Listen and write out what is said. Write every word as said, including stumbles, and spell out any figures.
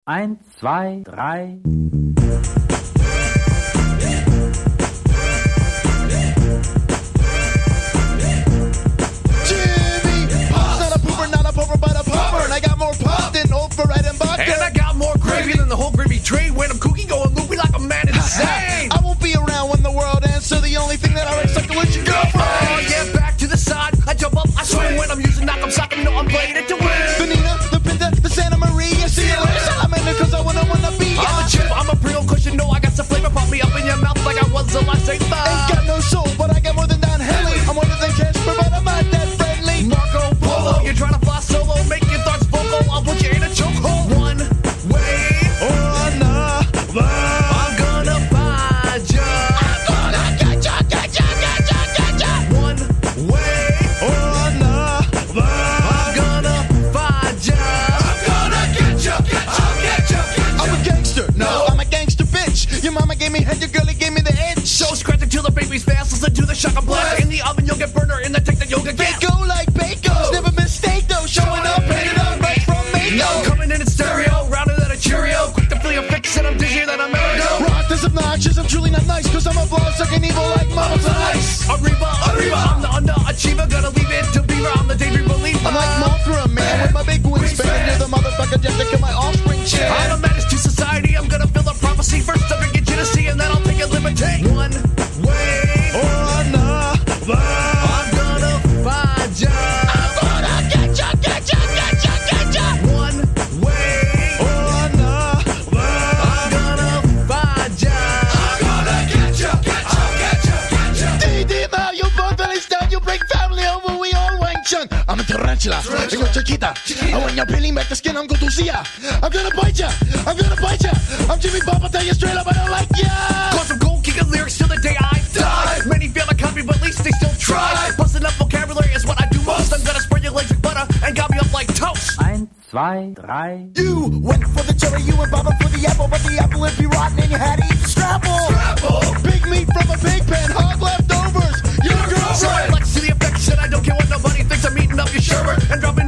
Eins, zwei, drei. Jimmy Pop's not a pooper, not a pooper, but a popper. And I got more pop than override and vodka. And I got more gravy than the whole gravy train. When I'm cooking, going loopy like a man insane. I won't be around when the world ends, so the only thing that I expect to is your girlfriend. Oh yeah, back to the side. I jump up, I swing. When I'm using knock, I'm socking. No, I'm playing it to win. The Nina, the Pinta, the Santa Maria. See you later, Salamander, cause I wanna, wanna be. I'm a chip, I'm a real cushion. No, I got some flavor. Pop me up in your mouth like I was a lifesaver. Ain't got no soul, but I got more than Don Henley. I'm more than Casper, but I'm not that friendly. Marco Polo, you're trying to fly solo. Make your thoughts vocal. I'll put you in a chokehold. One way or another, I'm gonna find ya. I'm gonna get ya, get ya, get ya, get ya. One way or another, I'm gonna find ya. I'm gonna get ya, get ya, get ya, get ya. I'm a gangster, no, I'm a gangster bitch. Your mama gave me head, your girlie gave me the edge. So scratch it till the baby's fast. Listen to the shotgun blast. In the oven, you'll get burner. In the tank, the yoga They gas. go like Bacos, never mistake though. Showing up, painted up right from Mako. No, coming in in stereo, rounder than a Cheerio. Quick to feel your fix, and I'm dizzier than a merry-go. Rock is obnoxious, I'm truly not nice, cause I'm a blood sucking evil like Mama's ice. Arriba, Arriba, I'm the underachiever. Gonna leave it to Beaver. I'm the daydream believer. I'm like Mothra, man, with my big wingspan. You're the motherfucker just to kill my offspring chair. I'm a menace to society. I'm gonna fill the prophecy. First, I'm gonna get you to see, and then I'll take a liberty. One way or another, I'm gonna find ya. I'm gonna get ya, get ya, get ya, get ya. One way or another, I'm gonna find ya. I'm gonna get ya, get ya, get ya, get ya. D D now, you both feliz down, you break family over, we all wang chun. I'm a tarantula, and you're Chiquita. And when you're peeling back the skin, I'm Gotusia. I'm gonna bite ya, I'm gonna bite ya. I'm Jimmy Bob, I'll tell you straight up, I don't like ya. Cause I'm gold kicking lyrics till the day I die. Many fail to copy, but at least they still try. Busting up vocabulary is what I do most. I'm gonna spread your legs like butter and got me up like toast. Eins, zwei, drei. You went for the cherry, you and Baba for the apple, but the apple would be rotten and you had to eat the scrapple. Scrapple. Big meat from a big pan, hog leftovers. Your girlfriend. Flex to the affection, I don't care what nobody thinks. I'm eating up your sherbet and dropping